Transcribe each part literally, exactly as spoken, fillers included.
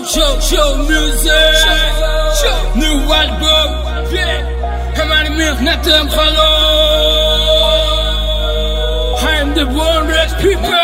show, show music, show, new album, yeah. Hamani mehnatim halol. I'm the one rich people.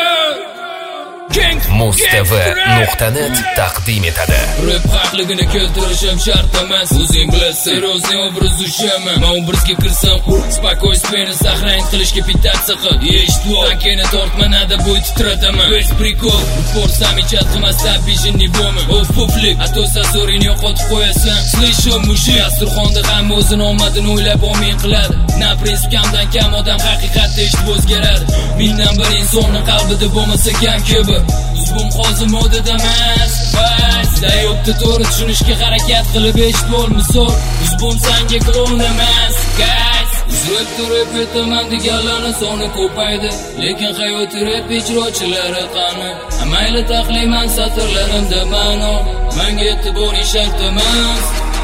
Mustv nuqta net taqdim etadi. Rap haqligini keltirishim shart emas. O'zing bilasan, o'zing obraz ushaman. Men obrazga kirsam, spokойствие сохранить qilishga pitatsiya qil. Eshitib, tankini tortmanada bo'y titrataman. Без прикол, forsam ijod qilmasa bijinni bo'mi. Of publik, atosa zo'rini yo'qotib qo'yasan. Слышь, mushik, dasturxonda ham o'zini omadini o'ylab olmay qiladi. Na press kamdan kam odam haqiqatda eshitib o'zgaradi. Mendan bir insonning qalbida bo'lmasa kam kabi. Uzbum hozir modada emas, bas Dayobda to'g'ri tushunishga harakat qilib eshitib ol misol. Uzbum sanga klon emas, guys. Uzrab turib aytaman deganlarning soni ko'paydi, lekin hayot rap ijrochilari qani. Mayli taxlayman satrlarimda ma'no, menga e'tibor shart emas.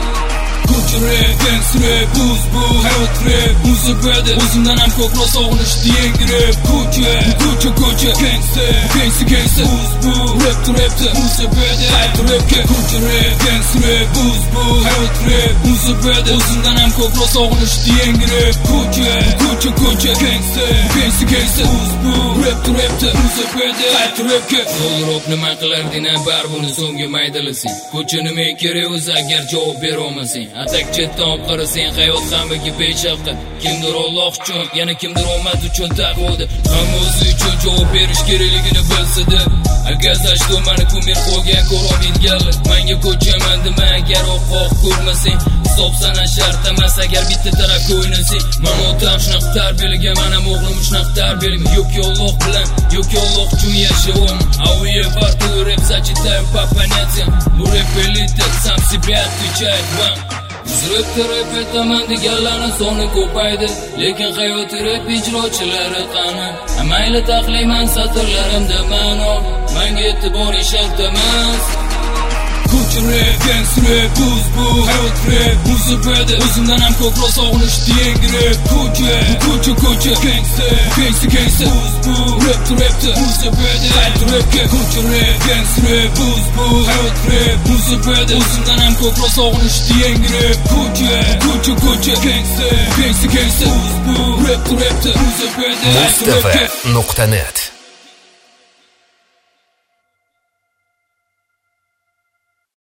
Kuch rap, gangsta rap, buz bu hayot rap, muzikada o'zimdan ham ko'proq sog'inish deng rap. Ko'cha, ko'cha, ko'cha, gangsta, gangsta, gangsta, buz bu rap to rap, muzikada hayot rapga. Kuch rap, gangsta rap, buz bu hayot rap, muzikada o'zimdan ham ko'proq sog'inish deng rap. Ko'cha, ko'cha, ko'cha, gangsta, gangsta, gangsta, buz bu rap to rap, muzikada hayot rapga. Zo'rroq nima qilarding, bar buni so'ngga maydalasing. Ko'cha nima kerak o'zi agar javob bera olmasang. Atak chetdan olib qarasang hayot hammaga beshafqat. Kimdir Alloh uchun, yana kimdir omad uchun taqvoda. Hamma o'zi uchun javob berish kerakligini bilsa-da, agar zashto meni kumir qo'ygan ko'rolmaydiganlar. Menga ko'chaman dema agar oq-oq ko'rmasang. Hisob sana shart emas agar bitta tarafga o'ynasang. Men otam shunaqa tarbiyalagan, mana o'g'lim shunaqa tarbiyalagan. Yo'q Alloh bilan, yo'q Alloh uchun yashayman. Auye partu rap сочетаем по понятиям. Bu rap elite, сам себя отвечает вам. Uzrab rap aytaman deganlarning soni ko'paydi, lekin hayot rap ijrochilari qani. Mayli taxlayman satrlarimda ma'no, menga e'tibor shart emas. Kuch rap, gangsta rap, buz bu hayot rap, muzikada o'zimdan ham ko'proq sog'inish deng rap. Ko'cha, ko'cha, ko'cha, gangsta, gangsta, gangsta, buz bu rap to rap, muzikada hayot rapga. Kuch rap, gangsta rap, buz bu hayot rap, muzikada o'zimdan ham ko'proq sog'inish deng rap. Ko'cha, ko'cha, ko'cha, gangsta, gangsta, gangsta, buz bu rap to rap, muzikada hayot rapga. Mustv nuqta net